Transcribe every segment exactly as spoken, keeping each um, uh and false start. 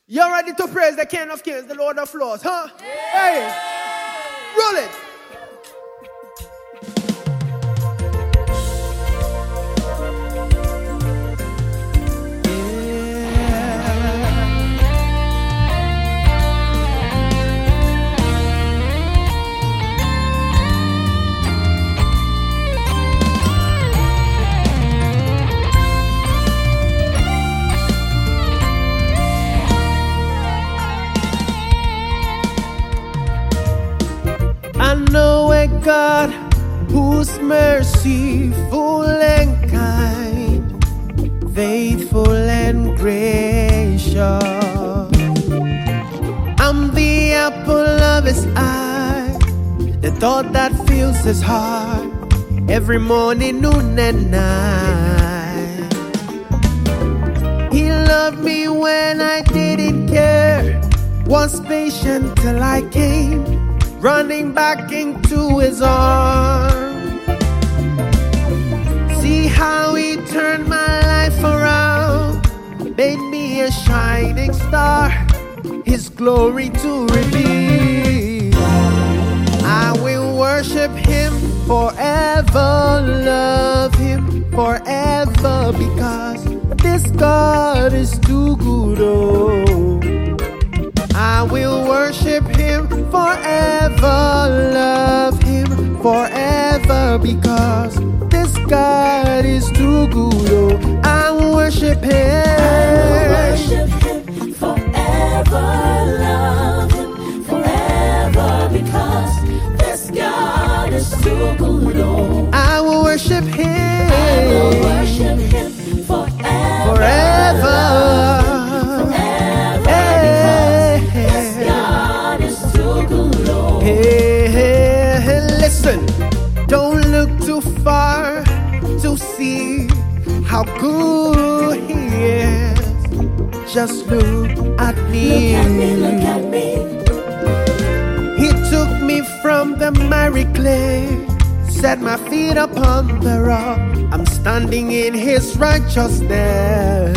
You're ready to praise the King of Kings, the Lord of Lords, huh? Hey, roll it. I know a God who's merciful and kind, faithful and gracious. I'm the apple of his eye, the thought that fills his heart every morning, noon and night. He loved me when I didn't care, was patient till I came running back into his arms. See how he turned my life around, made me a shining star, his glory to reveal. I will worship him forever, love him forever, because this God is too good. Oh, I will worship him forever, love him forever, because this God is too good. Oh, I will worship him. I will worship him forever, love him forever, because this God is too good. Oh, I will worship him. I will worship him forever, forever. Hey, hey, hey, listen, don't look too far to see how good he is. Just look at me. Look at me, look at me. He took me from the miry clay, set my feet upon the rock. I'm standing in his righteousness.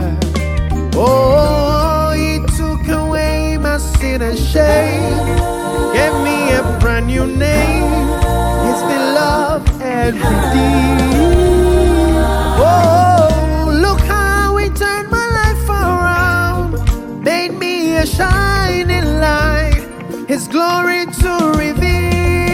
Oh, he took away my sin and shame, gave me a brand new name, his beloved and redeemed. Oh, look how he turned my life around, made me a shining light, his glory to reveal.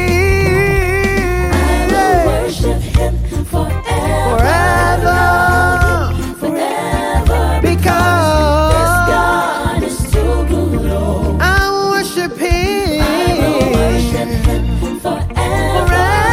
I will worship him forever, forever, forever, because this God is too good. Oh, I will worship him. worship him forever,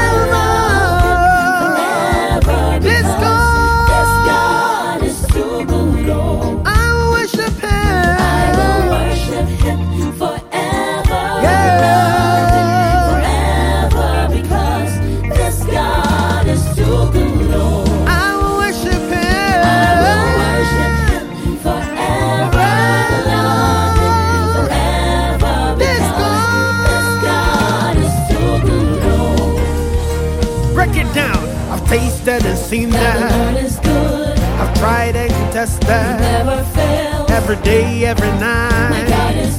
forever, This because God, this God is too good. Oh, I will worship him. I will worship him forever, Yeah. forever, because this God is too good. Oh, I will worship him. I will worship him forever, love him forever, This because this God is too good. Oh, Break it down. I've tasted and seen the that. Lord is good, I've tried and tested never fails. every day, every My night. God is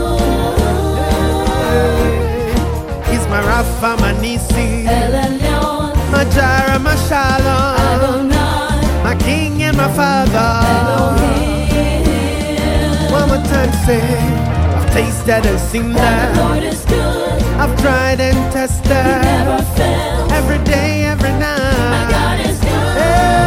good. He's my Rapha, my Nisi, El Elyon, my Jireh, my Shalom, Adonai, my King and my Father. Elohim. One more time, say, I've tasted and seen The that. Lord is good, I've tried and tested never fails. every day, every My night. God is good.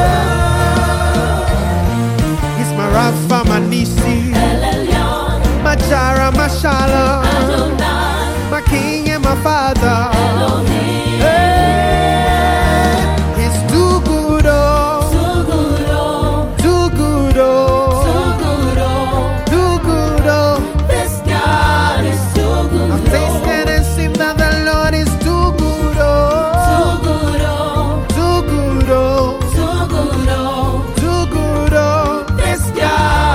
He's my Rapha, my Nisi, El Elyon, my Jireh, my Shalom, Adonai, my King and my Father. Elohim. Hey, he's too good, oh, Too good, oh, too good, oh, too good, oh. too good, oh. This God is too good, I've oh. tasted and seen that the Lord is too good, Too oh, good, oh, too good, oh, too good, oh. too good, oh. This God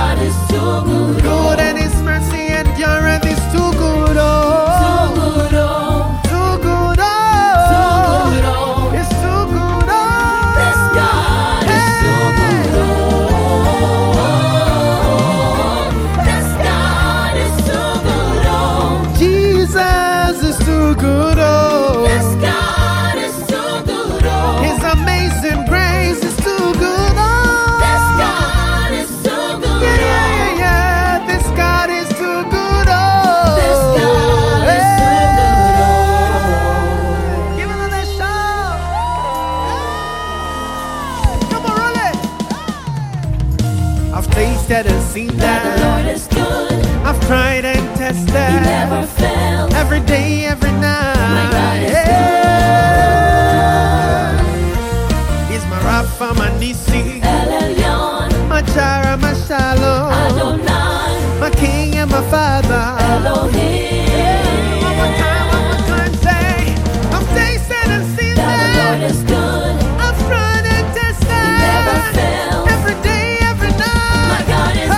I've tasted and seen that the Lord that. is good. I've tried and He tested never fails. every day, every night. My God is Yeah. He's my Rapha, my Nisi, El Elyon, my Jireh, my Shalom, Adonai, my King and my Father. Elohim. One more time, one more time, say, I've tasted and seen That the Lord that. is good. I've tried and tested He never fails. every day, every night. My God is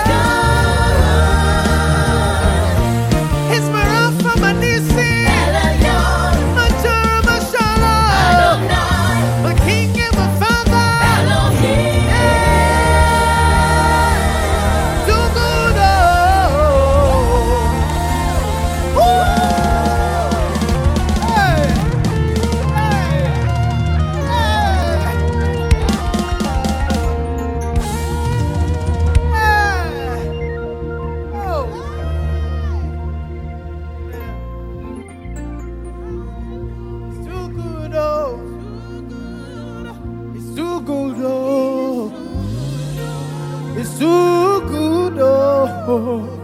He's my Rapha, my Nisi, El Elyon, my Jireh, my Shalom, Adonai, my King and my Father. Elohim. Too good, oh. Woo. Hey. Hey. Hey. Hey. Oh. It's too good, oh. It's too good, oh. It's too good, oh.